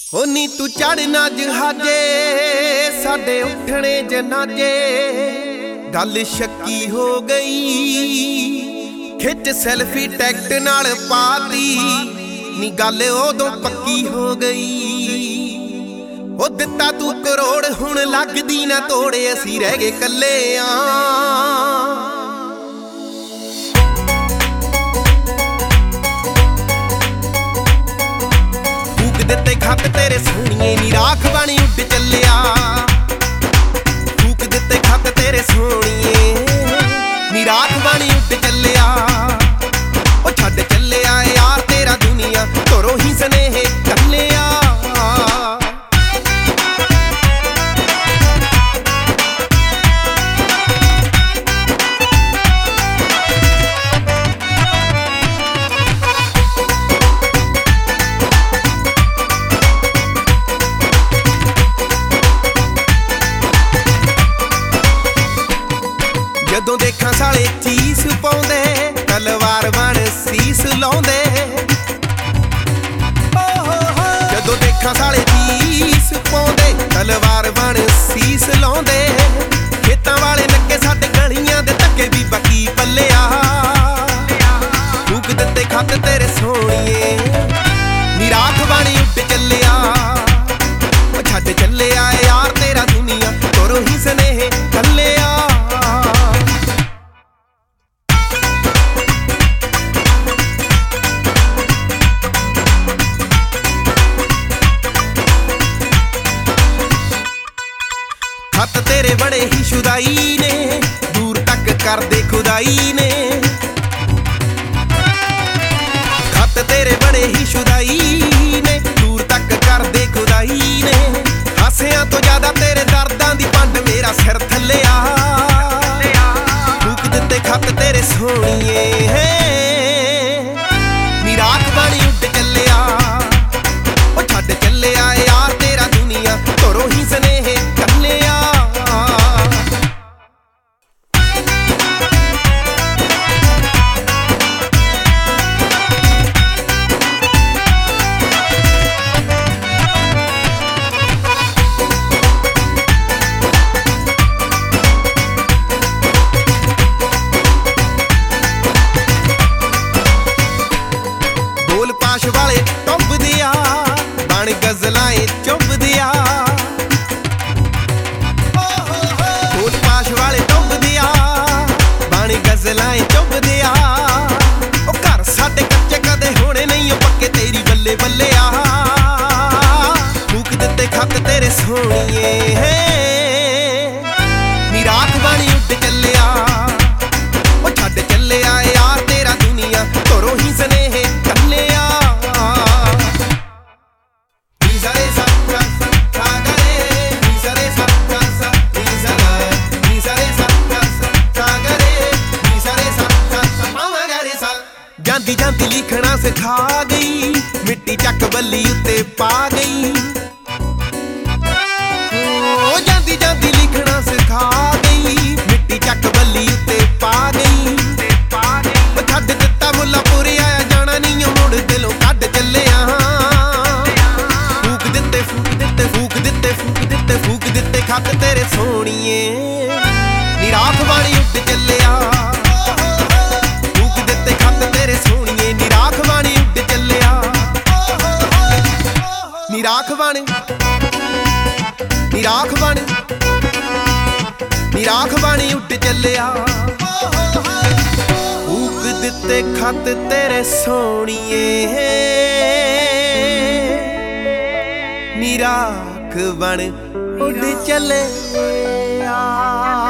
होनी तू चढ़ना जहाजे साडे उठने जनाजे गल शक्की हो गई। खिच सैल्फी टैक्ट नाल पाती नी गल उदों पक्की हो गई। ओ दिता तू करोड़ हुण लगदी ना तोड़े असी रह गए कल्ले आ। दिते खत तेरे सोहणिए नी राख बनी उड चलिया। फूक दिते खत तेरे सोहणिए नी राख बनी उड चलिया। ओ छड्ड चलिया यार तेरा दुनिया तोरो ही स्नेह कल्लिया। जदों देखा साले चीस पाउंदे तलवार बन सीस लाउंदे। जदों देखा साले चीस पाउंदे तलवार बन सीस लाउंदे। खेतां वाले नक्के साडे गलियां दे धक्के भी बाकी पल्लिया। फूक दिते खत तेरे सोहणिए नी राख बनी उड चलिया। ओ छड्ड चलिया यार तेरा दुनिया तोरो ही स्नेह कल्लिया। खत तेरे बड़े ही शुदाई ने दूर तक कर दे खुदाई ने। खत तेरे बड़े ही शुदाई ने दूर तक कर दे खुदाई ने। हासियां तो ज्यादा तेरे दर्दां दी पंड मेरा सिर थल्ले आ। फूक दिते खत तेरे सोहणिए नी राख बनी उड चलिया। ओ छड्ड चलिया यार तेरा दुनिया तोरो ही स्नेह कल्लिया। वाले टुभ दिया बन गजलाएं चुभ दिया। फूल पाश वाले टुभ दिया बन गजलाएं चुभ दिया। ओ घर साडे कच्चे कदे होने नहीं पक्के तेरी बल्ले बल्ले आ। फूक दिते खत तेरे सोहणिए नी राख बनी उड चलिया। ओ छड्ड चलिया यार तेरा दुनिया तोरो ही स्नेह कल्लिया। जांदी जांदी लिखना सिखा गई मिट्टी चक बल्ली उत्ते पा गई। ओ जांदी जांदी लिखना सिखा गई मिट्टी चक बल्ली उत्ते पा गई। ओ छड्ड दिता मुल्लापुर आया जाना नहीं मुड़ दिलों कड्ड चलिया। फूक दिते फूक दिते फूक दिते फूक दिते फूक दिते खत तेरे सोहणिए नी राख बनी उड चलिया। नी राख बन नी राख बन नी राख बनी उड चलिया। फूक दिते खत तेरे सोहणिए नी राख बन उड चलिया।